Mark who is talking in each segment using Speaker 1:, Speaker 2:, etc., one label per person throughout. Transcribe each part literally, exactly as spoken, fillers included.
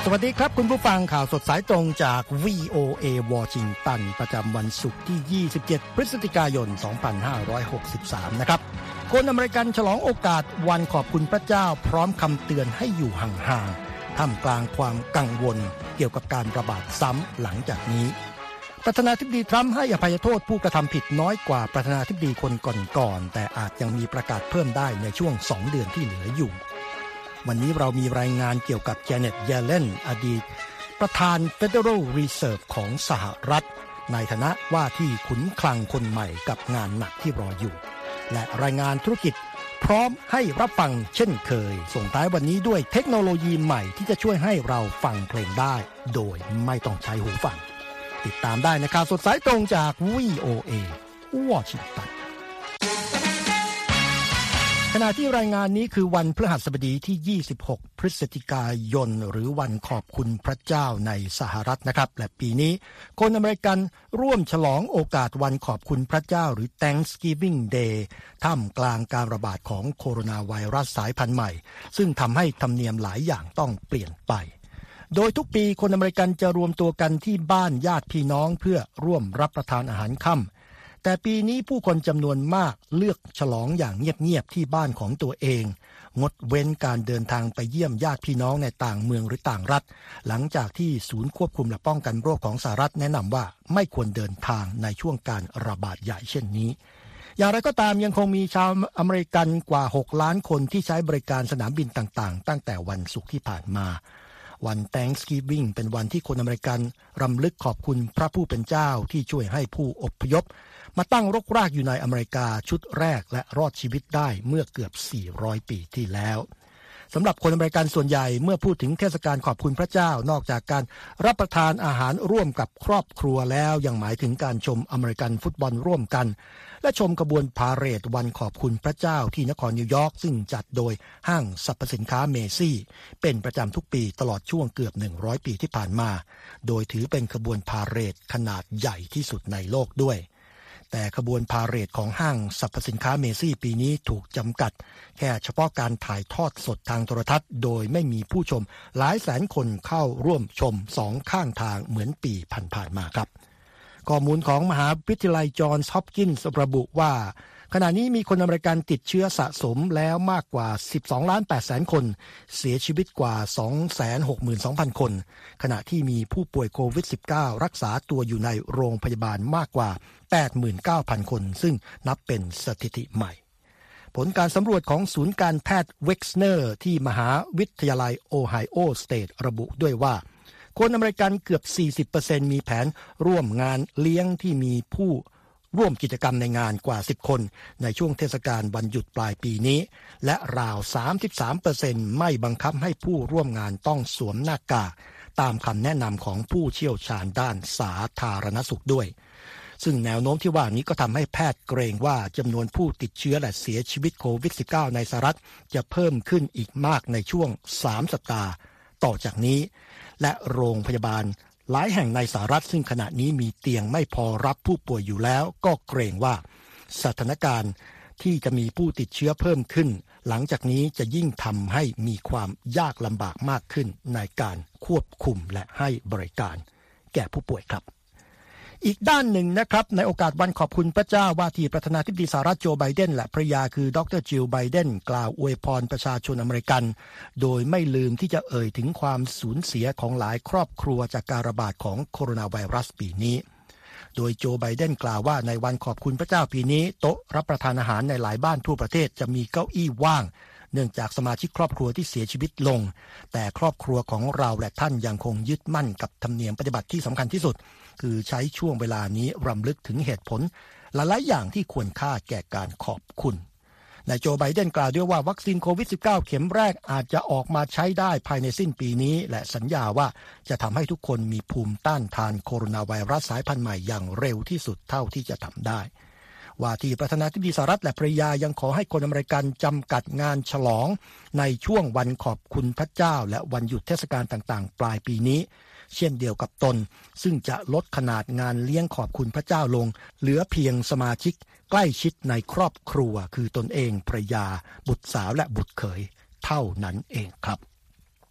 Speaker 1: วัสดีครับคุณผู้ฟังข่าวสดสายตรงจาก วี โอ เอ วอชิงตันประจำวันศุกร์ที่ ยี่สิบเจ็ด พฤศจิกายน สองพันห้าร้อยหกสิบสาม นะครับคนอเมริกันฉลองโอกาสวันขอบคุณพระเจ้าพร้อมคำเตือนให้อยู่ห่างๆท่ามกลางความกังวลเกี่ยวกับการระบาดซ้ำหลังจากนี้ประธานาธิบดีทรัมป์ให้อภัยโทษผู้กระทำผิดน้อยกว่าประธานาธิบดีคนก่อนๆแต่อาจยังมีประกาศเพิ่มได้ในช่วงสองเดือนที่เหลืออยู่วันนี้เรามีรายงานเกี่ยวกับแจเน็ต เยเลนอดีตประธาน Federal Reserve ของสหรัฐในฐานะว่าที่ขุนคลังคนใหม่กับงานหนักที่รออยู่และรายงานธุรกิจพร้อมให้รับฟังเช่นเคยส่งท้ายวันนี้ด้วยเทคโนโลยีใหม่ที่จะช่วยให้เราฟังเพลงได้โดยไม่ต้องใช้หูฟังติดตามได้ในข่าวสดสายตรงจาก วี โอ เอ วอชิงตันขณะที่รายงานนี้คือวันพฤหัสบดีที่ ยี่สิบหก พฤศจิกายนหรือวันขอบคุณพระเจ้าในสหรัฐนะครับและปีนี้คนอเมริกันร่วมฉลองโอกาสวันขอบคุณพระเจ้าหรือ Thanksgiving Day ท่ามกลางการระบาดของโคโรนาไวรัสสายพันธุ์ใหม่ซึ่งทำให้ธรรมเนียมหลายอย่างต้องเปลี่ยนไปโดยทุกปีคนอเมริกันจะรวมตัวกันที่บ้านญาติพี่น้องเพื่อร่วมรับประทานอาหารค่ำแต่ปีนี้ผู้คนจำนวนมากเลือกฉลองอย่างเงียบๆที่บ้านของตัวเองงดเว้นการเดินทางไปเยี่ยมญาติพี่น้องในต่างเมืองหรือต่างรัฐหลังจากที่ศูนย์ควบคุมและป้องกันโรคของสหรัฐแนะนำว่าไม่ควรเดินทางในช่วงการระบาดใหญ่เช่นนี้อย่างไรก็ตามยังคงมีชาวอเมริกันกว่าหกล้านคนที่ใช้บริการสนามบินต่างๆตั้งแต่วันศุกร์ที่ผ่านมาวัน Thanksgiving เป็นวันที่คนอเมริกันรำลึกขอบคุณพระผู้เป็นเจ้าที่ช่วยให้ผู้อพยพมาตั้งรกรากอยู่ในอเมริกาชุดแรกและรอดชีวิตได้เมื่อเกือบสี่ร้อยปีที่แล้วสำหรับคนอเมริกันส่วนใหญ่เมื่อพูดถึงเทศกาลขอบคุณพระเจ้านอกจากการรับประทานอาหารร่วมกับครอบครัวแล้วยังหมายถึงการชมอเมริกันฟุตบอลร่วมกันและชมขบวนพาเหรดวันขอบคุณพระเจ้าที่นครนิวยอร์กซึ่งจัดโดยห้างสรรพสินค้าเมซี่เป็นประจำทุกปีตลอดช่วงเกือบหนึ่งร้อยปีที่ผ่านมาโดยถือเป็นขบวนพาเหรดขนาดใหญ่ที่สุดในโลกด้วยแต่ขบวนพาเหรดของห้างสรรพสินค้าเมซี่ปีนี้ถูกจำกัดแค่เฉพาะการถ่ายทอดสดทางโทรทัศน์โดยไม่มีผู้ชมหลายแสนคนเข้าร่วมชมสองข้างทางเหมือนปีผ่านๆมาครับข้อมูลของมหาวิทยาลัยจอห์นส์ฮอปกินส์ระบุว่าขณะนี้มีคนอเมริกันติดเชื้อสะสมแล้วมากกว่าสิบสองล้านแปดแสนคนเสียชีวิตกว่า สองแสนหกหมื่นสองพัน คนขณะที่มีผู้ป่วยโควิด สิบเก้า รักษาตัวอยู่ในโรงพยาบาลมากกว่า แปดหมื่นเก้าพัน คนซึ่งนับเป็นสถิติใหม่ผลการสำรวจของศูนย์การแพทย์เว็กซ์เนอร์ที่มหาวิทยาลัยโอไฮโอสเตทระบุด้วยว่าคนอเมริกันเกือบ สี่สิบเปอร์เซ็นต์ มีแผนร่วมงานเลี้ยงที่มีผู้ร่วมกิจกรรมในงานกว่าสิบคนในช่วงเทศกาลวันหยุดปลายปีนี้และราว สามสิบสามเปอร์เซ็นต์ ไม่บังคับให้ผู้ร่วมงานต้องสวมหน้ากากตามคำแนะนำของผู้เชี่ยวชาญด้านสาธารณสุขด้วยซึ่งแนวโน้มที่ว่านี้ก็ทำให้แพทย์เกรงว่าจำนวนผู้ติดเชื้อและเสียชีวิตโควิด สิบเก้า ในสหรัฐจะเพิ่มขึ้นอีกมากในช่วงสามสัปดาห์ต่อจากนี้และโรงพยาบาลหลายแห่งในสหรัฐซึ่งขณะนี้มีเตียงไม่พอรับผู้ป่วยอยู่แล้วก็เกรงว่าสถานการณ์ที่จะมีผู้ติดเชื้อเพิ่มขึ้นหลังจากนี้จะยิ่งทำให้มีความยากลำบากมากขึ้นในการควบคุมและให้บริการแก่ผู้ป่วยครับอีกด้านหนึ่งนะครับในโอกาสวันขอบคุณพระเจ้าว่าที่ประธานาธิบดีสหรัฐโจไบเดนและภรรยาคือดรจิลไบเดนกล่าวอวยพรประชาชนอเมริกันโดยไม่ลืมที่จะเอ่ยถึงความสูญเสียของหลายครอบครัวจากการระบาดของโคโรนาไวรัสปีนี้โดยโจไบเดนกล่าวว่าในวันขอบคุณพระเจ้าปีนี้โต๊ะรับประทานอาหารในหลายบ้านทั่วประเทศจะมีเก้าอี้ว่างเนื่องจากสมาชิกครอบครัวที่เสียชีวิตลงแต่ครอบครัวของเราและท่านยังคงยึดมั่นกับธรรมเนียมปฏิบัติที่สำคัญที่สุดคือใช้ช่วงเวลานี้รำลึกถึงเหตุผลหลายๆอย่างที่ควรค่าแก่การขอบคุณนายโจไบเดนกล่าวด้วยว่าวัคซีนโควิด สิบเก้า เข็มแรกอาจจะออกมาใช้ได้ภายในสิ้นปีนี้และสัญญาว่าจะทำให้ทุกคนมีภูมิต้านทานโคโรนาไวรัสสายพันธุ์ใหม่อย่างเร็วที่สุดเท่าที่จะทำได้ว่าที่ประธานาธิบดีสหรัฐและภรรยายังขอให้คนอเมริกันจำกัดงานฉลองในช่วงวันขอบคุณพระเจ้าและวันหยุดเทศกาลต่างๆปลายปีนี้เช่นเดียวกับตนซึ่งจะลดขนาดงานเลี้ยงขอบคุณพระเจ้าลงเหลือเพียงสมาชิกใกล้ชิดในครอบครัวคือตนเองภรรยาบุตรสาวและบุตรเขยเท่านั้นเองครับ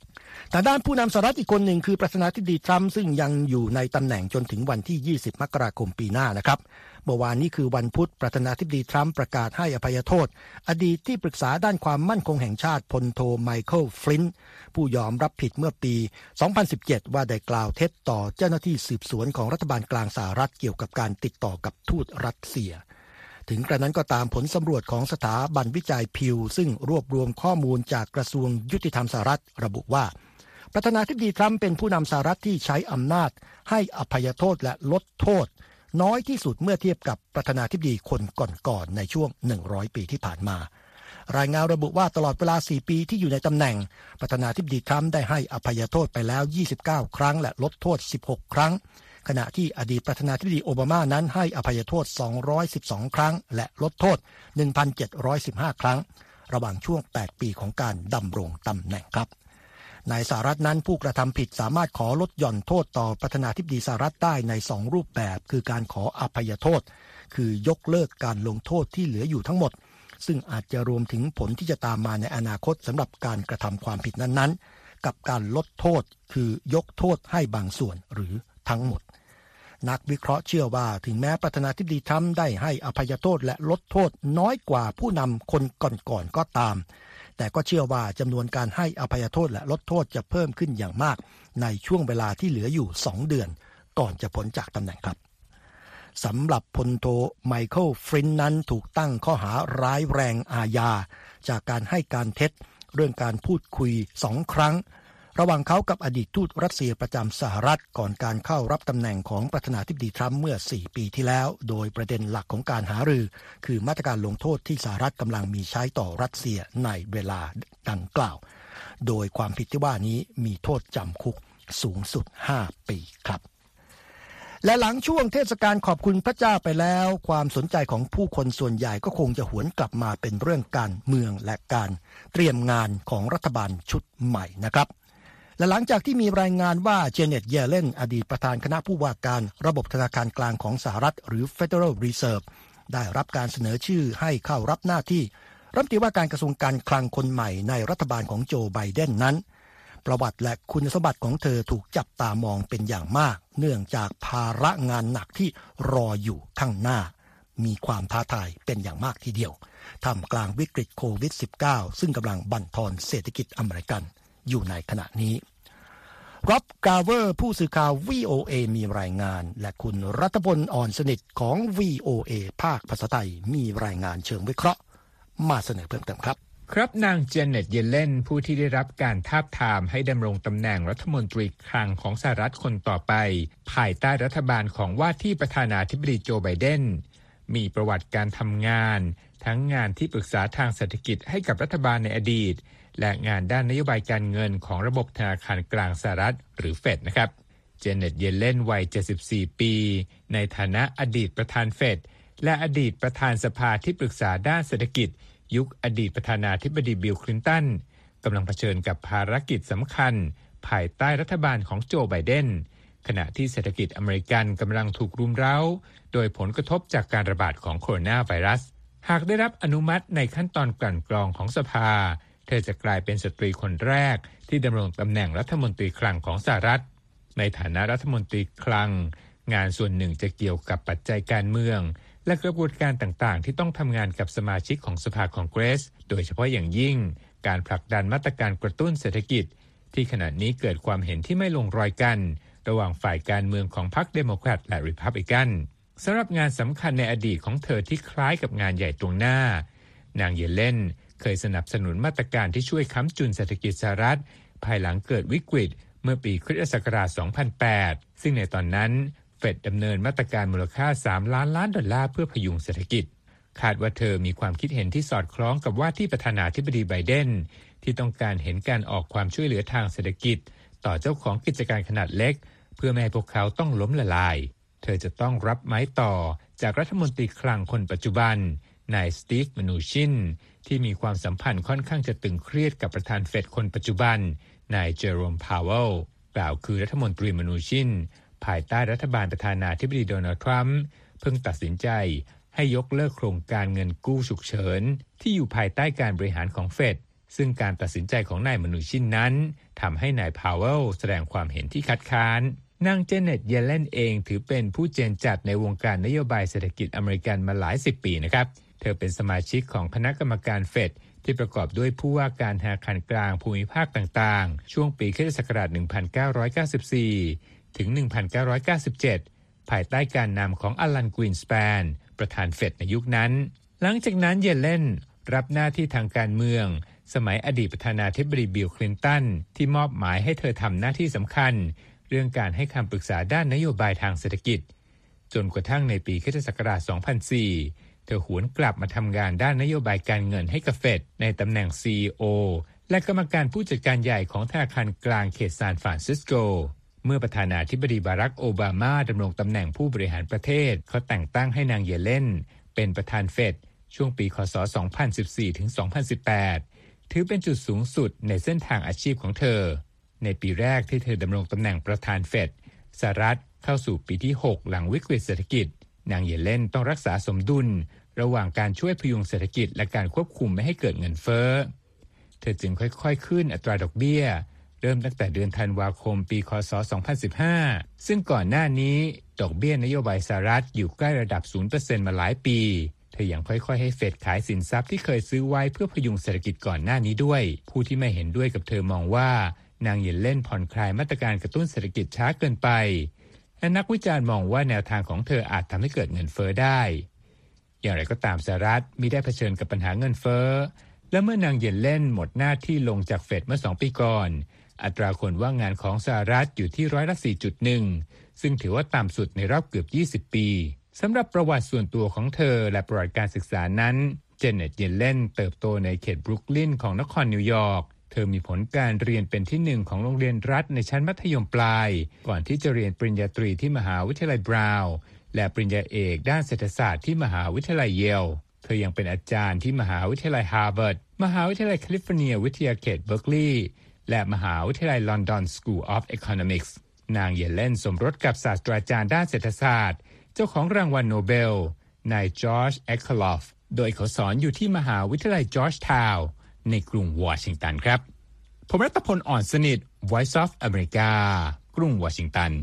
Speaker 1: ทางด้านผู้นำสหรัฐอีกคนหนึ่งคือประธานาธิบดีทรัมป์ซึ่งยังอยู่ในตำแหน่งจนถึงวันที่ยี่สิบมกราคมปีหน้านะครับเมื่อวานนี้คือวันพุธประธานาธิบดีทรัมป์ประกาศให้อภัยโทษอดีตที่ปรึกษาด้านความมั่นคงแห่งชาติพลโทไมเคิลฟลินต์ผู้ยอมรับผิดเมื่อปีสองพันสิบเจ็ดว่าได้กล่าวเท็จต่อเจ้าหน้าที่สืบสวนของรัฐบาลกลางสหรัฐเกี่ยวกับการติดต่อกับทูตรัสเซียถึงกระนั้นก็ตามผลสำรวจของสถาบันวิจัยพิวซึ่งรวบรวมข้อมูลจากกระทรวงยุติธรรมสหรัฐระบุว่าประธานาธิบดีทรัมป์เป็นผู้นำสหรัฐที่ใช้อำนาจให้อภัยโทษและลดโทษน้อยที่สุดเมื่อเทียบกับประธานาธิบดีคนก่อนๆในช่วงหนึ่งร้อยปีที่ผ่านมารายงานระบุว่าตลอดเวลาสี่ปีที่อยู่ในตำแหน่งประธานาธิบดีทรัมป์ได้ให้อภัยโทษไปแล้วยี่สิบเก้าครั้งและลดโทษสิบหกครั้งขณะที่อดีตประธานาธิบดีโอบามานั้นให้อภัยโทษสองร้อยสิบสองครั้งและลดโทษ หนึ่งพันเจ็ดร้อยสิบห้า ครั้งระหว่างช่วงแปดปีของการดำรงตำแหน่งครับในสหรัฐนั้นผู้กระทำผิดสามารถขอลดหย่อนโทษต่อประธานาธิบดีสหรัฐได้ในสองรูปแบบคือการขออภัยโทษคือยกเลิกการลงโทษที่เหลืออยู่ทั้งหมดซึ่งอาจจะรวมถึงผลที่จะตามมาในอนาคตสำหรับการกระทำความผิดนั้นๆกับการลดโทษคือยกโทษให้บางส่วนหรือทั้งหมดนักวิเคราะห์เชื่อว่าถึงแม้ประธานาธิบดีทรัมป์ได้ให้อภัยโทษและลดโทษน้อยกว่าผู้นำคนก่อนๆก็ตามแต่ก็เชื่อว่าจำนวนการให้อภัยโทษและลดโทษจะเพิ่มขึ้นอย่างมากในช่วงเวลาที่เหลืออยู่สองเดือนก่อนจะพ้นจากตำแหน่งครับสำหรับพลโทไมเคิลฟลินต์นั้นถูกตั้งข้อหาร้ายแรงอาญาจากการให้การเท็จเรื่องการพูดคุยสองครั้งระหว่างเขากับอดีตทูตรัสเซียประจำสหรัฐก่อนการเข้ารับตำแหน่งของประธานาธิบดีทรัมป์เมื่อสี่ปีที่แล้วโดยประเด็นหลักของการหารือคือมาตรการลงโทษที่สหรัฐกำลังมีใช้ต่อรัสเซียในเวลาดังกล่าวโดยความผิดที่ว่านี้มีโทษจำคุกสูงสุดห้าปีครับและหลังช่วงเทศกาลขอบคุณพระเจ้าไปแล้วความสนใจของผู้คนส่วนใหญ่ก็คงจะหวนกลับมาเป็นเรื่องการเมืองและการเตรียมงานของรัฐบาลชุดใหม่นะครับและหลังจากที่มีรายงานว่าเจเน็ตเยเลนอดีตประธานคณะผู้ว่าการระบบธนาคารกลางของสหรัฐหรือ Federal Reserve ได้รับการเสนอชื่อให้เข้ารับหน้าที่รัฐมนตรีว่าการกระทรวงการคลังคนใหม่ในรัฐบาลของโจไบเดนนั้นประวัติและคุณสมบัติของเธอถูกจับตามองเป็นอย่างมากเนื่องจากภาระงานหนักที่รออยู่ข้างหน้ามีความท้าทายเป็นอย่างมากทีเดียวท่ามกลางวิกฤตโควิด สิบเก้า ซึ่งกำลังบั่นทอนเศรษฐกิจอเมริกันอยู่ในขณะนี้ร็อบกาเวอร์ผู้สื่อข่าว วี โอ เอ มีรายงานและคุณรัฐพลอ่อนสนิทของ วี โอ เอ ภาคภาษาไทยมีรายงานเชิงวิเคราะห์มาเสนอเพิ่มเติมครับ
Speaker 2: ครับนางเจเน็ตเยเลนผู้ที่ได้รับการทาบทามให้ดำรงตำแหน่งรัฐมนตรีคลังของสหรัฐคนต่อไปภายใต้รัฐบาลของว่าที่ประธานาธิบดีโจไบเดนมีประวัติการทำงานทั้งงานที่ปรึกษาทางเศรษฐกิจให้กับรัฐบาลในอดีตและงานด้านนโยบายการเงินของระบบธนาคารกลางสหรัฐหรือเฟดนะครับเจเน็ตเยเลนวัยเจ็ดสิบสี่ปีในฐานะอดีตประธานเฟดและอดีตประธานสภาที่ปรึกษาด้านเศรษฐกิจยุคอดีตประธานาธิบดีบิลคลินตันกำลังเผชิญกับภารกิจสำคัญภายใต้รัฐบาลของโจไบเดนขณะที่เศรษฐกิจอเมริกันกำลังถูกรุมเร้าโดยผลกระทบจากการระบาดของโคโรนาไวรัสหากได้รับอนุมัติในขั้นตอนกลั่นกรองของสภาเธอจะกลายเป็นสตรีคนแรกที่ดำรงตำแหน่งรัฐมนตรีคลังของสหรัฐในฐานะรัฐมนตรีคลังงานส่วนหนึ่งจะเกี่ยวกับปัจจัยการเมืองและกระบวนการต่างๆที่ต้องทำงานกับสมาชิกของสภาคองเกรสโดยเฉพาะอย่างยิ่งการผลักดันมาตรการกระตุ้นเศรษฐกิจที่ขณะนี้เกิดความเห็นที่ไม่ลงรอยกันระหว่างฝ่ายการเมืองของพรรคเดโมแครตและรีพับลิกันสำหรับงานสำคัญในอดีตของเธอที่คล้ายกับงานใหญ่ตรงหน้านางเยเลนเคยสนับสนุนมาตรการที่ช่วยค้ำจุนเศรษฐกิจสหรัฐภายหลังเกิดวิกฤตเมื่อปีคริสตศักราช สองพันแปด ซึ่งในตอนนั้นเฟดดำเนินมาตรการมูลค่าสามล้านล้านดอลลาร์เพื่อพยุงเศรษฐกิจคาดว่าเธอมีความคิดเห็นที่สอดคล้องกับว่าที่ประธานาธิบดีไบเดนที่ต้องการเห็นการออกความช่วยเหลือทางเศรษฐกิจต่อเจ้าของกิจการขนาดเล็กเพื่อไม่ให้พวกเขาต้องล้มละลายเธอจะต้องรับไม้ต่อจากรัฐมนตรีคลังคนปัจจุบันนายสตีฟ มนูชินที่มีความสัมพันธ์ค่อนข้างจะตึงเครียดกับประธานเฟดคนปัจจุบันนายเจอโรม พาวเวลกล่าวคือรัฐมนตรีมนูชินภายใต้รัฐบาลประธานาธิบดีโดนัลด์ทรัมป์เพิ่งตัดสินใจให้ยกเลิกโครงการเงินกู้ฉุกเฉินที่อยู่ภายใต้การบริหารของเฟดซึ่งการตัดสินใจของนายมนูชินนั้นทำให้นายพาวเวลแสดงความเห็นที่คัดค้านนางเจเน็ตเยเลนเองถือเป็นผู้เจนจัดในวงการนโยบายเศรษฐกิจอเมริกันมาหลายสิบปีนะครับเธอเป็นสมาชิกของคณะกรรมการเฟดที่ประกอบด้วยผู้ว่าการธนาคารกลางภูมิภาคต่างๆช่วงปีค.ศ. หนึ่งพันเก้าร้อยเก้าสิบสี่ถึงหนึ่งพันเก้าร้อยเก้าสิบเจ็ดภายใต้การนำของอลันกรีนสแปนประธานเฟดในยุคนั้นหลังจากนั้นเยเลนรับหน้าที่ทางการเมืองสมัยอดีตประธานาธิบดีบิลคลินตันที่มอบหมายให้เธอทำหน้าที่สำคัญเรื่องการให้คำปรึกษาด้านนโยบายทางเศรษฐกิจจนกระทั่งในปีค.ศ. สองพันสี่เธอหวนกลับมาทำงานด้านนโยบายการเงินให้กับเฟดในตำแหน่ง ซี อี โอ และกรรมการผู้จัดการใหญ่ของธนาคารกลางเขตซานฟรานซิสโกเมื่อประธานาธิบดีบารักโอบามาดำรงตำแหน่งผู้บริหารประเทศเขาแต่งตั้งให้นางเยเลนเป็นประธานเฟดช่วงปีค.ศ. สองพันสิบสี่ถึงสองพันสิบแปดถือเป็นจุดสูงสุดในเส้นทางอาชีพของเธอในปีแรกที่เธอดำรงตำแหน่งประธานเฟดสหรัฐเข้าสู่ปีที่หกหลังวิกฤตเศรษฐกิจนางเยเลนต้องรักษาสมดุลระหว่างการช่วยพยุงเศรษฐกิจและการควบคุมไม่ให้เกิดเงินเฟ้อเธอจึงค่อยๆขึ้นอัตราดอกเบี้ยเริ่มตั้งแต่เดือนธันวาคมปีค.ศ. สองพันสิบห้าซึ่งก่อนหน้านี้ดอกเบี้ยนโยบายสหรัฐอยู่ใกล้ระดับ ศูนย์เปอร์เซ็นต์ มาหลายปีเธอยังค่อยๆให้เฟดขายสินทรัพย์ที่เคยซื้อไว้เพื่อพยุงเศรษฐกิจก่อนหน้านี้ด้วยผู้ที่ไม่เห็นด้วยกับเธอมองว่านางเยเลนผ่อนคลายมาตรการกระตุ้นเศรษฐกิจช้าเกินไปและนักวิจารณ์มองว่าแนวทางของเธออาจทำให้เกิดเงินเฟ้อได้อย่างไรก็ตามสหรัฐมิได้เผชิญกับปัญหาเงินเฟ้อและเมื่อนางเยเลนหมดหน้าที่ลงจากเฟดเมื่อสองปีก่อนอัตราคนว่างงานของสหรัฐอยู่ที่ร้อยละ สี่จุดหนึ่ง ซึ่งถือว่าต่ำสุดในรอบเกือบยี่สิบปีสำหรับประวัติส่วนตัวของเธอและประวัติการศึกษานั้นเจเน็ตเยเลนเติบโตในเขตบรุกลินของนครนิวยอร์กเธอมีผลการเรียนเป็นที่หนึ่งของโรงเรียนรัฐในชั้นมัธยมปลายก่อนที่จะเรียนปริญญาตรีที่มหาวิทยาลัยบราวน์และปริญญาเอกด้านเศรษฐศาสตร์ที่มหาวิทยาลัยเยลเธอยังเป็นอาจารย์ที่มหาวิทยาลัยฮาร์วาร์ดมหาวิทยาลัยแคลิฟอร์เนียวิทยาเขตเบิร์กลีย์และมหาวิทยาลัยลอนดอนสคูลออฟอีโคโนมิกส์นางเยเลนสมรสกับศาสตราจารย์ด้านเศรษฐศาสตร์เจ้าของรางวัลโนเบลนายจอร์จเอ็กเคลอฟโดยเขาสอนอยู่ที่มหาวิทยาลัยจอร์จทาวน์ในกรุงวอชิงตันครับผมรัตพลอ่อนสนิท Voice of America กรุงวอชิงตัน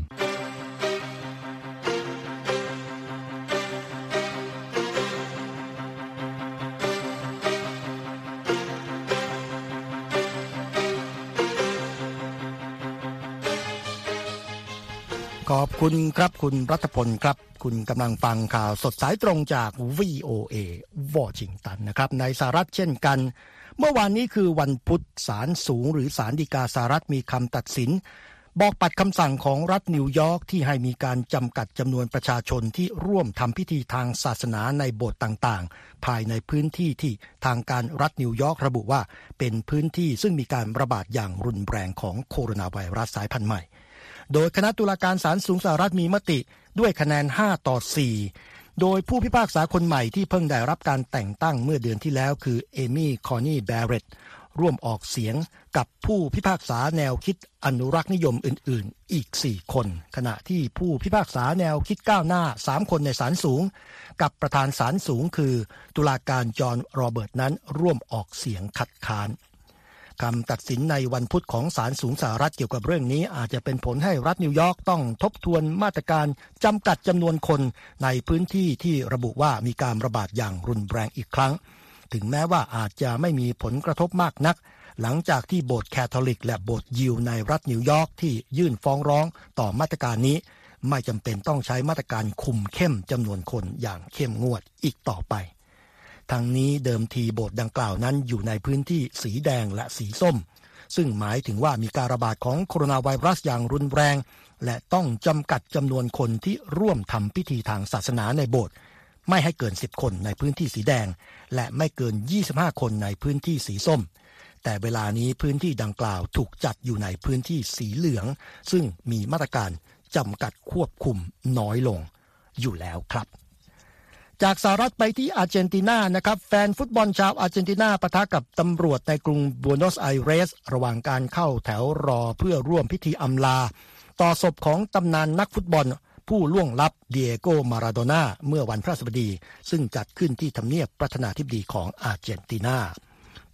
Speaker 1: ขอบคุณครับคุณรัตพลครับคุณกำลังฟังข่าวสดสายตรงจาก วี โอ เอ วอชิงตันนะครับในสหรัฐเช่นกันเมื่อวานนี้คือวันพุธศาลสูงหรือศาลฎีกาสหรัฐมีคำตัดสินบอกปัดคำสั่งของรัฐนิวยอร์กที่ให้มีการจำกัดจำนวนประชาชนที่ร่วมทำพิธีทางศาสนาในโบสถ์ต่างๆภายในพื้นที่ที่ทางการรัฐนิวยอร์กระบุว่าเป็นพื้นที่ซึ่งมีการระบาดอย่างรุนแรงของโคโรนาไวรัสสายพันธุ์ใหม่โดยคณะตุลาการศาลสูงสหรัฐมีมติด้วยคะแนนห้าต่อสี่โดยผู้พิพากษาคนใหม่ที่เพิ่งได้รับการแต่งตั้งเมื่อเดือนที่แล้วคือเอมี่คอนนี่แบร์เรตต์ร่วมออกเสียงกับผู้พิพากษาแนวคิดอนุรักษ์นิยมอื่นๆอีกสี่คนขณะที่ผู้พิพากษาแนวคิดก้าวหน้าสามคนในศาลสูงกับประธานศาลสูงคือตุลาการจอห์นโรเบิร์ตนั้นร่วมออกเสียงคัดค้านคำตัดสินในวันพุธของศาลสูงสหรัฐเกี่ยวกับเรื่องนี้อาจจะเป็นผลให้รัฐนิวยอร์กต้องทบทวนมาตรการจำกัดจำนวนคนในพื้นที่ที่ระบุว่ามีการระบาดอย่างรุนแรงอีกครั้งถึงแม้ว่าอาจจะไม่มีผลกระทบมากนักหลังจากที่โบสถ์แคทอลิกและโบสถ์ยิวในรัฐนิวยอร์กที่ยื่นฟ้องร้องต่อมาตรการนี้ไม่จำเป็นต้องใช้มาตรการคุมเข้มจำนวนคนอย่างเข้มงวดอีกต่อไปทั้งนี้เดิมทีโบสถ์ดังกล่าวนั้นอยู่ในพื้นที่สีแดงและสีส้มซึ่งหมายถึงว่ามีการระบาดของโคโรนาไวรัสอย่างรุนแรงและต้องจำกัดจำนวนคนที่ร่วมทำพิธีทางศาสนาในโบสถ์ไม่ให้เกินสิบคนในพื้นที่สีแดงและไม่เกินยี่สิบห้าคนในพื้นที่สีส้มแต่เวลานี้พื้นที่ดังกล่าวถูกจัดอยู่ในพื้นที่สีเหลืองซึ่งมีมาตรการจำกัดควบคุมน้อยลงอยู่แล้วครับจากสหรัฐไปที่อาร์เจนตินานะครับแฟนฟุตบอลชาวอาร์เจนตินาปะทะกับตำรวจในกรุงบัวโนสไอเรสระหว่างการเข้าแถวรอเพื่อร่วมพิธีอำลาต่อศพของตำนานนักฟุตบอลผู้ล่วงลับเดียโกมาราโดน่าเมื่อวันพฤหัสบดีซึ่งจัดขึ้นที่ทำเนียบประธานาธิบดีของอาร์เจนตินา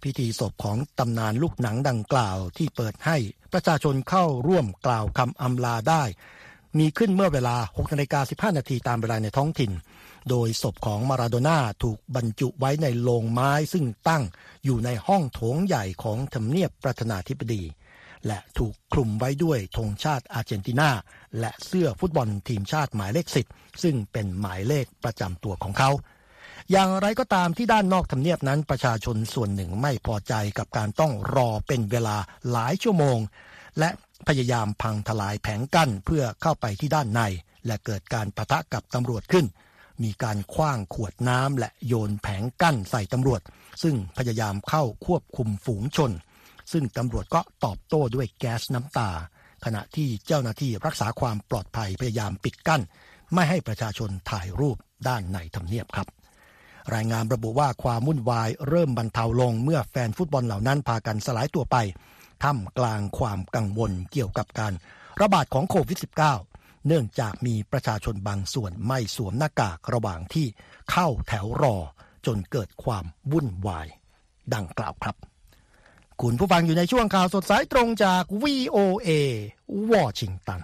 Speaker 1: พิธีศพของตำนานลูกหนังดังกล่าวที่เปิดให้ประชาชนเข้าร่วมกล่าวคำอำลาได้มีขึ้นเมื่อเวลา หกนาฬิกาสิบห้านาทีตามเวลาในท้องถิ่นโดยศพของมาราโดน่าถูกบรรจุไว้ในโลงไม้ซึ่งตั้งอยู่ในห้องโถงใหญ่ของทำเนียบประธานาธิบดีและถูกคลุมไว้ด้วยธงชาติอาร์เจนตินาและเสื้อฟุตบอลทีมชาติหมายเลขสิบซึ่งเป็นหมายเลขประจำตัวของเขาอย่างไรก็ตามที่ด้านนอกทำเนียบนั้นประชาชนส่วนหนึ่งไม่พอใจกับการต้องรอเป็นเวลาหลายชั่วโมงและพยายามพังทลายแผงกั้นเพื่อเข้าไปที่ด้านในและเกิดการปะทะกับตำรวจขึ้นมีการขว้างขวดน้ำและโยนแผงกั้นใส่ตำรวจซึ่งพยายามเข้าควบคุมฝูงชนซึ่งตำรวจก็ตอบโต้ด้วยแก๊สน้ำตาขณะที่เจ้าหน้าที่รักษาความปลอดภัยพยายามปิดกั้นไม่ให้ประชาชนถ่ายรูปด้านในทำเนียบครับรายงานระบุว่าความวุ่นวายเริ่มบรรเทาลงเมื่อแฟนฟุตบอลเหล่านั้นพากันสลายตัวไปท่ามกลางความกังวลเกี่ยวกับการระบาดของโควิด สิบเก้า เนื่องจากมีประชาชนบางส่วนไม่สวมหน้ากากระหว่างที่เข้าแถวรอจนเกิดความวุ่นวายดังกล่าวครับคุณผู้ฟังอยู่ในช่วงข่าวสดสายตรงจาก วี โอ เอ วอชิงตัน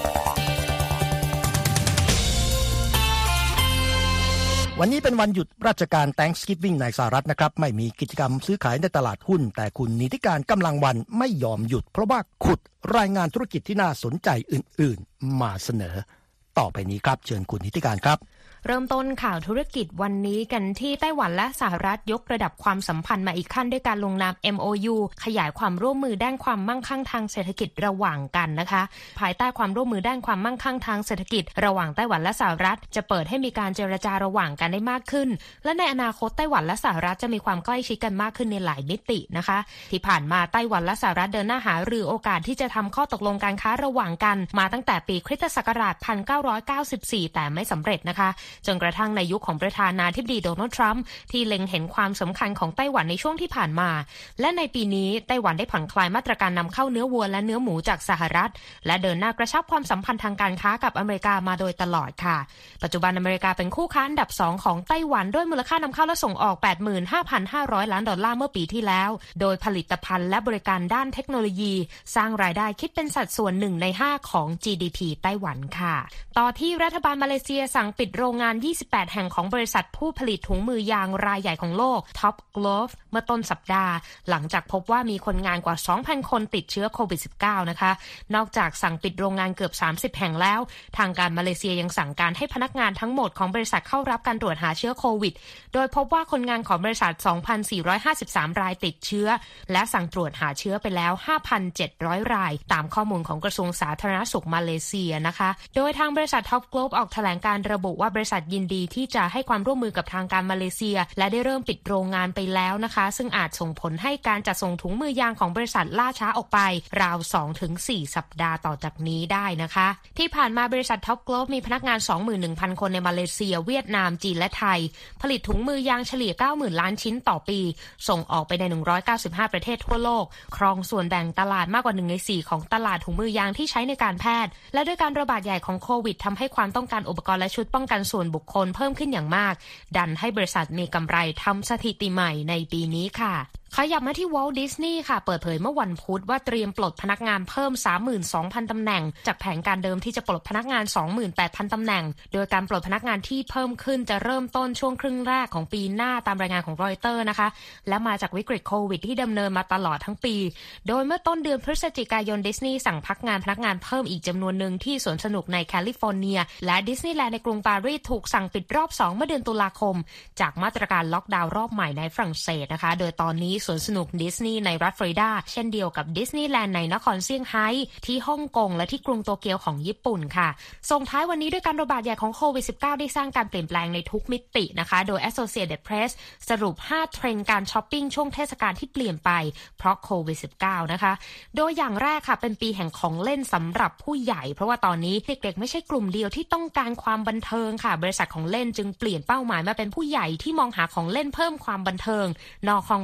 Speaker 1: วันนี้เป็นวันหยุดราชการ Thanksgiving ในสหรัฐนะครับไม่มีกิจกรรมซื้อขายในตลาดหุ้นแต่คุณนิติการกำลังวันไม่ยอมหยุดเพราะว่าขุดรายงานธุรกิจที่น่าสนใจอื่นๆมาเสนอต่อไปนี้ครับเชิญคุณนิติการครับ
Speaker 3: เริ่มต้นข่าวธุรกิจวันนี้กันที่ไต้หวันและสหรัฐยกระดับความสัมพันธ์มาอีกขั้นด้วยการลงนาม เอ็ม โอ ยู ขยายความร่วมมือด้านความมั่งคั่งทางเศรษฐกิจระหว่างกันนะคะภายใต้ความร่วมมือด้านความมั่งคั่งทางเศรษฐกิจระหว่างไต้หวันและสหรัฐจะเปิดให้มีการเจรจาระหว่างกันได้มากขึ้นและในอนาคตไต้หวันและสหรัฐจะมีความใกล้ชิดกันมากขึ้นในหลายมิตินะคะที่ผ่านมาไต้หวันและสหรัฐเดินหน้าหารือโอกาสที่จะทำข้อตกลงการค้าระหว่างกันมาตั้งแต่ปีคริสตศักราชหนึ่งพันเก้าร้อยเก้าสิบสี่แต่ไม่สำเร็จนะคะจนกระทั่งในยุคของประธานาธิบดีโดนัลด์ทรัมป์ที่เล็งเห็นความสำคัญของไต้หวันในช่วงที่ผ่านมาและในปีนี้ไต้หวันได้ผ่อนคลายมาตรการนำเข้าเนื้อวัวและเนื้อหมูจากสหรัฐและเดินหน้ากระชับความสัมพันธ์ทางการค้ากับอเมริกามาโดยตลอดค่ะปัจจุบันอเมริกาเป็นคู่ค้าอันดับสองของไต้หวันด้วยมูลค่านำเข้าและส่งออก แปดหมื่นห้าพันห้าร้อย ล้านดอลลาร์เมื่อปีที่แล้วโดยผลิตภัณฑ์และบริการด้านเทคโนโลยีสร้างรายได้คิดเป็นสัดส่วนหนึ่งในห้าของ จี ดี พี ไต้หวันค่ะต่อที่รัฐบาลมาเลเซียสั่งปิดโรงงานยี่สิบแปดแห่งของบริษัทผู้ผลิตถุงมือยางรายใหญ่ของโลก Top Glove เมื่อต้นสัปดาห์หลังจากพบว่ามีคนงานกว่า สองพัน คนติดเชื้อโควิด สิบเก้า นะคะนอกจากสั่งปิดโรงงานเกือบสามสิบแห่งแล้วทางการมาเลเซียยังสั่งการให้พนักงานทั้งหมดของบริษัทเข้ารับการตรวจหาเชื้อโควิดโดยพบว่าคนงานของบริษัท สองพันสี่ร้อยห้าสิบสาม รายติดเชื้อและสั่งตรวจหาเชื้อไปแล้ว ห้าพันเจ็ดร้อย รายตามข้อมูลของกระทรวงสาธารณสุขมาเลเซียนะคะโดยทางบริษัท Top Glove ออกแถลงการระบุว่าบริษัทยินดีที่จะให้ความร่วมมือกับทางการมาเลเซียและได้เริ่มปิดโรงงานไปแล้วนะคะซึ่งอาจส่งผลให้การจัดส่งถุงมือยางของบริษัทล่าช้าออกไปราว สองถึงสี่ สัปดาห์ต่อจากนี้ได้นะคะที่ผ่านมาบริษัท Top Glove มีพนักงาน สองหมื่นหนึ่งพัน คนในมาเลเซียเวียดนามจีนและไทยผลิตถุงมือยางเฉลี่ย เก้าหมื่น ล้านชิ้นต่อปีส่งออกไปในหนึ่งร้อยเก้าสิบห้าประเทศทั่วโลกครองส่วนแบ่งตลาดมากกว่าหนึ่งในสี่ของตลาดถุงมือยางที่ใช้ในการแพทย์และด้วยการระบาดใหญ่ของโควิดทำให้ความต้องการอุปกรณ์และชุดป้องกันส่วนบุคคลเพิ่มขึ้นอย่างมากดันให้บริษัทมีกำไรทำสถิติใหม่ในปีนี้ค่ะขยับมาที่ Walt Disney ค่ะเปิดเผยเมื่อวันพุธว่าเตรียมปลดพนักงานเพิ่ม สามหมื่นสองพัน ตำแหน่งจากแผนการเดิมที่จะปลดพนักงาน สองหมื่นแปดพัน ตำแหน่งโดยการปลดพนักงานที่เพิ่มขึ้นจะเริ่มต้นช่วงครึ่งแรกของปีหน้าตามรายงานของรอยเตอร์นะคะและมาจากวิกฤตโควิดที่ดำเนินมาตลอดทั้งปีโดยเมื่อต้นเดือนพฤศจิกายนดิสนีย์สั่งพักงานพนักงานเพิ่มอีกจำนวนหนึ่งที่สวนสนุกในแคลิฟอร์เนียและดิสนีย์แลนด์ในกรุงปารีสถูกสั่งปิดรอบสองเมื่อเดือนตุลาคมจากมาตรการล็อกดาวน์รอบใหม่ในฝรั่งเศสนะคะโดยตอนนี้สวนสนุกดิสในรัฐฟลอริดาเช่นเดียวกับดิสนีย์แลนด์ในนครเซี่ยงไฮ้ที่ฮ่องกงและที่กรุงโตเกียวของญี่ปุ่นค่ะส่งท้ายวันนี้ด้วยการระบาดใหญ่ของโควิด สิบเก้า ได้สร้างการเปลี่ยนแปลงในทุกมิตินะคะโดย Associated Press สรุปห้าเทรนด์การช้อปปิ้งช่วงเทศกาลที่เปลี่ยนไปเพราะโควิด สิบเก้า นะคะโดยอย่างแรกค่ะเป็นปีแห่งของเล่นสำหรับผู้ใหญ่เพราะว่าตอนนี้เด็กๆไม่ใช่กลุ่มเดียวที่ต้องการความบันเทิงค่ะบริษัทของเล่นจึงเปลี่ยนเป้าหมายมาเป็นผู้ใหญ่ที่มองหาของเล่นเพิ่มความบันเทิงนอกห้องประชุมแบบ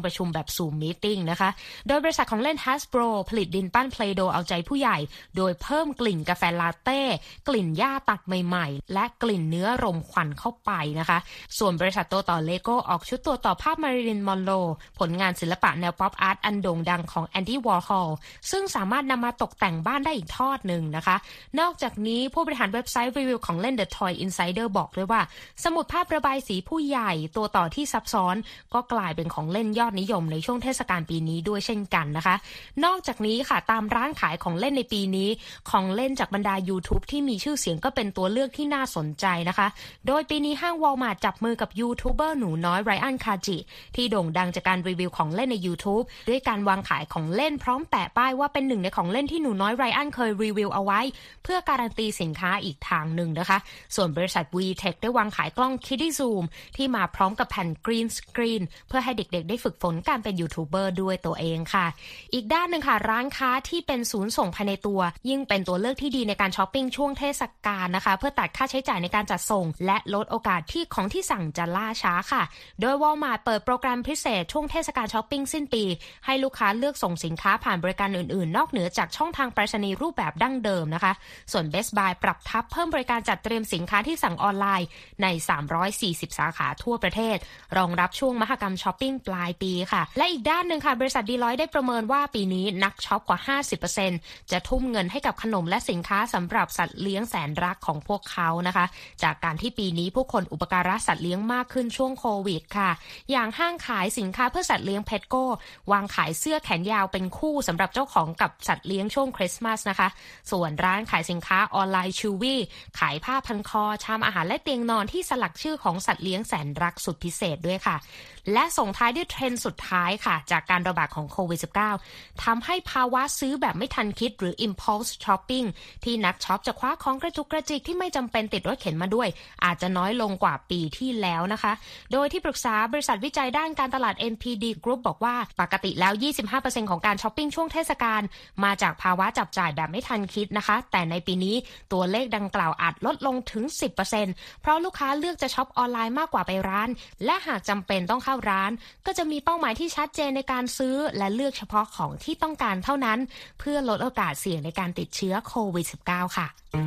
Speaker 3: Zoom Meeting นะคะโดยบริษัทของเล่น Hasbro ผลิตดินปั้น Play-Doh เอาใจผู้ใหญ่โดยเพิ่มกลิ่นกาแฟลาเต้กลิ่นหญ้าตัดใหม่ๆและกลิ่นเนื้อรมควันเข้าไปนะคะส่วนบริษัทตัวต่อ Lego ออกชุดตัวต่อภาพ Marilyn Monroe ผลงานศิลปะแนวป๊อปอาร์ตอันโด่งดังของ Andy Warhol ซึ่งสามารถนำมาตกแต่งบ้านได้อีกทอดหนึ่งนะคะนอกจากนี้ผู้บริหารเว็บไซต์รีวิวของเล่น The Toy Insider บอกด้วยว่าสมุดภาพระบายสีผู้ใหญ่ตัวต่อที่ซับซ้อนก็กลายเป็นของเล่นยอดนิยมในช่วงเทศกาลปีนี้ด้วยเช่นกันนะคะนอกจากนี้ค่ะตามร้านขายของเล่นในปีนี้ของเล่นจากบรรดา YouTube ที่มีชื่อเสียงก็เป็นตัวเลือกที่น่าสนใจนะคะโดยปีนี้ห้าง Walmart จับมือกับยูทูบเบอร์หนูน้อยไรอันคาจิที่โด่งดังจากการรีวิวของเล่นใน YouTube ด้วยการวางขายของเล่นพร้อมแปะป้ายว่าเป็นหนึ่งในของเล่นที่หนูน้อยไรอันเคยรีวิวเอาไว้เพื่อการันตีสินค้าอีกทางหนึ่งนะคะส่วนบริษัท VTech ได้วางขายกล้อง Kiddie Zoom ที่มาพร้อมกับแผ่น Green Screen เพื่อให้เด็กๆได้ฝึกฝนการเป็นยูทูบเบอร์ด้วยตัวเองค่ะอีกด้านหนึ่งค่ะร้านค้าที่เป็นศูนย์ส่งภายในตัวยิ่งเป็นตัวเลือกที่ดีในการช้อปปิ้งช่วงเทศกาลนะคะเพื่อตัดค่าใช้จ่ายในการจัดส่งและลดโอกาสที่ของที่สั่งจะล่าช้าค่ะโดย Walmart เปิดโปรแกรมพิเศษช่วงเทศกาลช้อปปิ้งสิ้นปีให้ลูกค้าเลือกส่งสินค้าผ่านบริการอื่นๆนอกเหนือจากช่องทางไปรษณีย์รูปแบบดั้งเดิมนะคะส่วน Best Buy ปรับทับเพิ่มบริการจัดเตรียมสินค้าที่สั่งออนไลน์ในสามร้อยสี่สิบสาขาทั่วประเทศรองรับช่วงมหกรรมช้อปปิ้งปลายปีค่ะและอีกด้านหนึ่งค่ะบริษัท Deloitte ได้ประเมินว่าปีนี้นักช็อปกว่า ห้าสิบเปอร์เซ็นต์ จะทุ่มเงินให้กับขนมและสินค้าสำหรับสัตว์เลี้ยงแสนรักของพวกเขานะคะจากการที่ปีนี้ผู้คนอุปการะสัตว์เลี้ยงมากขึ้นช่วงโควิดค่ะอย่างห้างขายสินค้าเพื่อสัตว์เลี้ยง Petco วางขายเสื้อแขนยาวเป็นคู่สำหรับเจ้าของกับสัตว์เลี้ยงช่วงคริสต์มาสนะคะส่วนร้านขายสินค้าออนไลน์ Chewy ขายผ้าพันคอชามอาหารและเตียงนอนที่สลักชื่อของสัตว์เลี้ยงแสนรักสุดพิเศษด้วยค่ะและส่งท้ายด้วยเทรนด์สุดท้ายค่ะจากการระบาดของโควิด สิบเก้า ทำให้ภาวะซื้อแบบไม่ทันคิดหรือ impulse shopping ที่นักช็อปจะคว้าของกระจุกกระจิกที่ไม่จำเป็นติดรถเข็นมาด้วยอาจจะน้อยลงกว่าปีที่แล้วนะคะโดยที่ปรึกษาบริษัทวิจัยด้านการตลาด เอ็น พี ดี Group บอกว่าปกติแล้ว ยี่สิบห้าเปอร์เซ็นต์ ของการช้อปปิ้งช่วงเทศกาลมาจากภาวะจับจ่ายแบบไม่ทันคิดนะคะแต่ในปีนี้ตัวเลขดังกล่าวอาจลดลงถึง สิบเปอร์เซ็นต์ เพราะลูกค้าเลือกจะช็อปออนไลน์มากกว่าไปร้านและหากจำเป็นต้องเข้าร้านก็จะมีเป้าหมายที่ชัดเจนในการซื้อและเลือกเฉพาะของที่ต้องการเท่านั้นเพื่อลดโอกาสเสี่ยงในการติดเชื้อโควิด สิบเก้า ค่ะ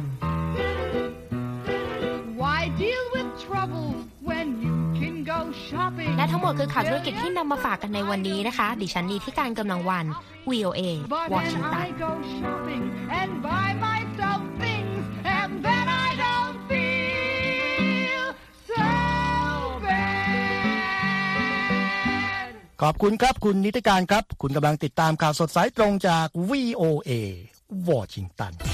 Speaker 4: Why deal with trouble when you can go shopping
Speaker 3: และทั้งหมดคือข่าวธุรกิจที่นำมาฝากกันในวันนี้นะคะดิฉันนีที่การกำลังวัน วี โอ เอ วอชิงตัน
Speaker 1: ขอบคุณครับคุณนิติการครับคุณกำลังติดตามข่าวสดสายตรงจาก วี โอ เอ วอชิงตัน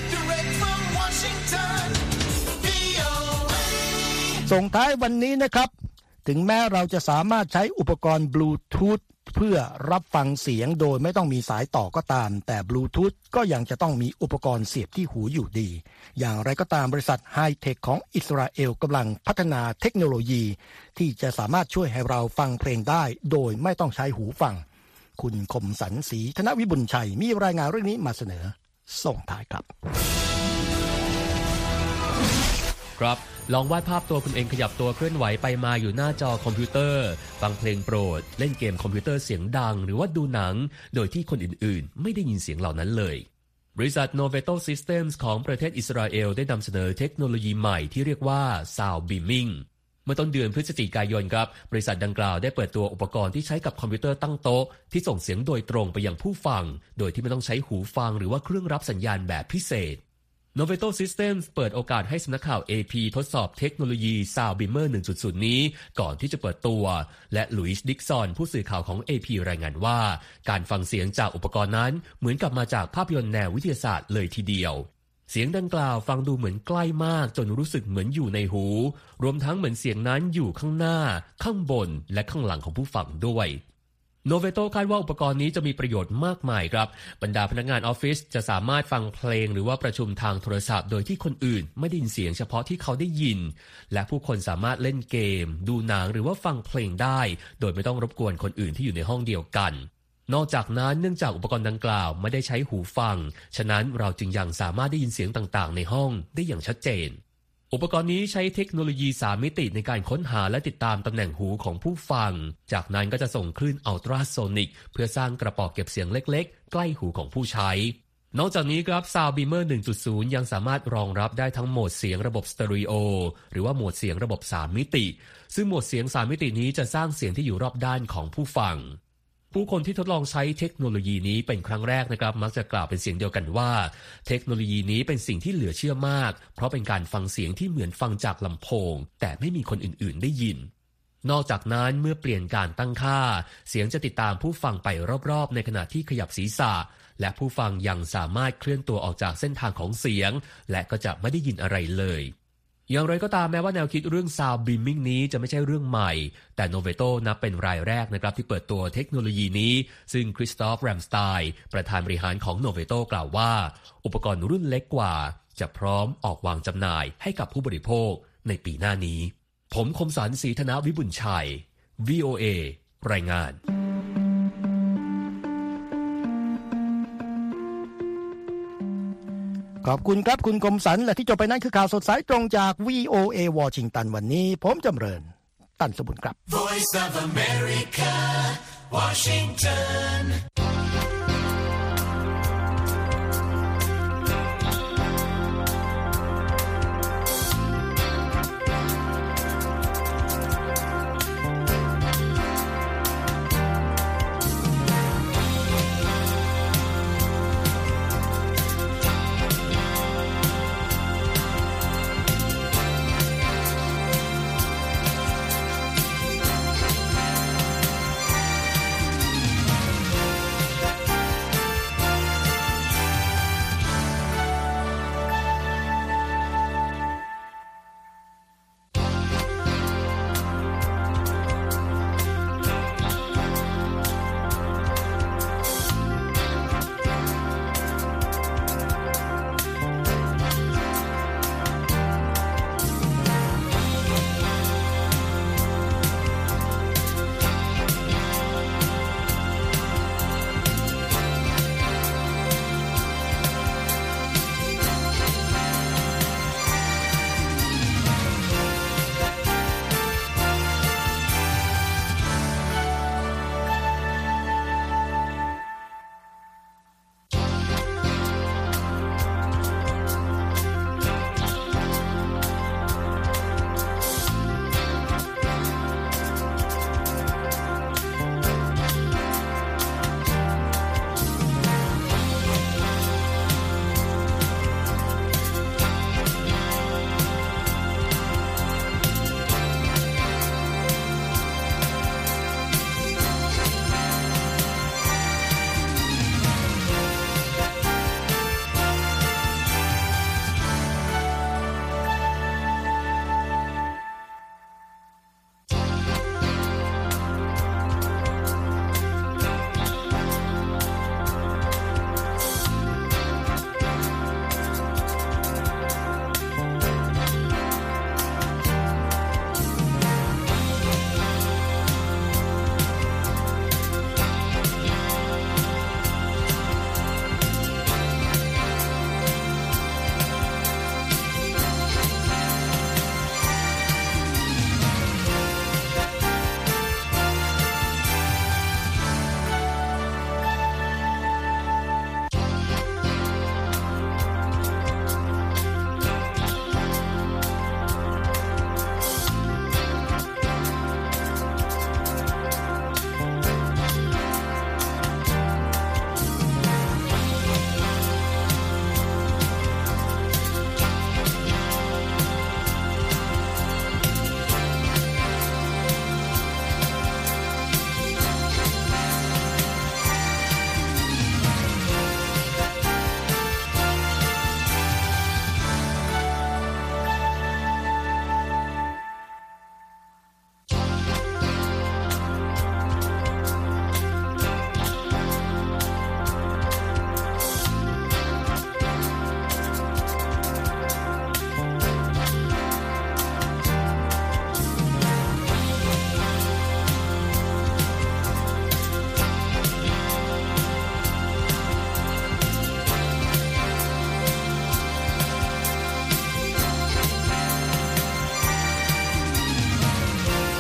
Speaker 1: ส่งท้ายวันนี้นะครับถึงแม้เราจะสามารถใช้อุปกรณ์บลูทูธเพื่อรับฟังเสียงโดยไม่ต้องมีสายต่อก็ตามแต่บลูทูธก็ยังจะต้องมีอุปกรณ์เสียบที่หูอยู่ดีอย่างไรก็ตามบริษัทไฮเทคของอิสราเอลกำลังพัฒนาเทคโนโลยีที่จะสามารถช่วยให้เราฟังเพลงได้โดยไม่ต้องใช้หูฟังคุณคมสันต์ศรีธนวิบุญชัยมีรายงานเรื่องนี้มาเสนอส่งท้ายครับ
Speaker 5: ครับลองวาดภาพตัวคุณเองขยับตัวเคลื่อนไหวไปมาอยู่หน้าจอคอมพิวเตอร์ฟังเพลงโปรดเล่นเกมคอมพิวเตอร์เสียงดังหรือว่าดูหนังโดยที่คนอื่นๆไม่ได้ยินเสียงเหล่านั้นเลยบริษัท Noveto Systems ของประเทศอิสราเอลได้นำเสนอเทคโนโลยีใหม่ที่เรียกว่า Sound Beaming เมื่อต้นเดือนพฤศจิกายนครับบริษัทดังกล่าวได้เปิดตัวอุปกรณ์ที่ใช้กับคอมพิวเตอร์ตั้งโต๊ะที่ส่งเสียงโดยตรงไปยังผู้ฟังโดยที่ไม่ต้องใช้หูฟังหรือว่าเครื่องรับสัญญาณแบบพิเศษNoveto Systems เปิดโอกาสให้สำนักข่าว เอ พี ทดสอบเทคโนโลยี Sound Beamer หนึ่งจุดศูนย์ นี้ก่อนที่จะเปิดตัวและลุยส์ดิกซอนผู้สื่อข่าวของ เอ พี รายงานว่าการฟังเสียงจากอุปกรณ์นั้นเหมือนกับมาจากภาพยนตร์แนววิทยาศาสตร์เลยทีเดียวเสียงดังกล่าวฟังดูเหมือนใกล้มากจนรู้สึกเหมือนอยู่ในหูรวมทั้งเหมือนเสียงนั้นอยู่ข้างหน้าข้างบนและข้างหลังของผู้ฟังด้วยNoveto คาดว่าอุปกรณ์นี้จะมีประโยชน์มากมายครับบรรดาพนักงานออฟฟิศจะสามารถฟังเพลงหรือว่าประชุมทางโทรศัพท์โดยที่คนอื่นไม่ได้ยินเสียงเฉพาะที่เขาได้ยินและผู้คนสามารถเล่นเกมดูหนังหรือว่าฟังเพลงได้โดยไม่ต้องรบกวนคนอื่นที่อยู่ในห้องเดียวกันนอกจากนั้นเนื่องจากอุปกรณ์ดังกล่าวไม่ได้ใช้หูฟังฉะนั้นเราจึงยังสามารถได้ยินเสียงต่างๆในห้องได้อย่างชัดเจนอุปกรณ์นี้ใช้เทคโนโลยีสามมิติในการค้นหาและติดตามตำแหน่งหูของผู้ฟังจากนั้นก็จะส่งคลื่นอัลตราโซนิกเพื่อสร้างกระป๋องเก็บเสียงเล็กๆใกล้หูของผู้ใช้นอกจากนี้ครับ Sound Beamer หนึ่งจุดศูนย์ ยังสามารถรองรับได้ทั้งโหมดเสียงระบบสเตอริโอหรือว่าโหมดเสียงระบบสามมิติซึ่งโหมดเสียงสามมิตินี้จะสร้างเสียงที่อยู่รอบด้านของผู้ฟังผู้คนที่ทดลองใช้เทคโนโลยีนี้เป็นครั้งแรกนะครับมักจะกล่าวเป็นเสียงเดียวกันว่าเทคโนโลยีนี้เป็นสิ่งที่เหลือเชื่อมากเพราะเป็นการฟังเสียงที่เหมือนฟังจากลำโพงแต่ไม่มีคนอื่นๆได้ยินนอกจากนั้นเมื่อเปลี่ยนการตั้งค่าเสียงจะติดตามผู้ฟังไปรอบๆในขณะที่ขยับศีรษะและผู้ฟังยังสามารถเคลื่อนตัวออกจากเส้นทางของเสียงและก็จะไม่ได้ยินอะไรเลยอย่างไรก็ตามแม้ว่าแนวคิดเรื่อง Sound Beaming นี้จะไม่ใช่เรื่องใหม่แต่ Noveto นับเป็นรายแรกนะครับที่เปิดตัวเทคโนโลยีนี้ซึ่งคริสตอฟ แรมสไตน์ประธานบริหารของ Noveto กล่าวว่าอุปกรณ์รุ่นเล็กกว่าจะพร้อมออกวางจำหน่ายให้กับผู้บริโภคในปีหน้านี้ผมคมสันต์ ศรีธนวิบุญชัย วี โอ เอ รายงาน
Speaker 1: ขอบคุณครับคุณคมสันและที่จบไปนั้นคือข่าวสดสายตรงจาก วี โอ เอ วอชิงตันวันนี้ผมจำเริญตันสบุญครับ
Speaker 6: Voice of America Washington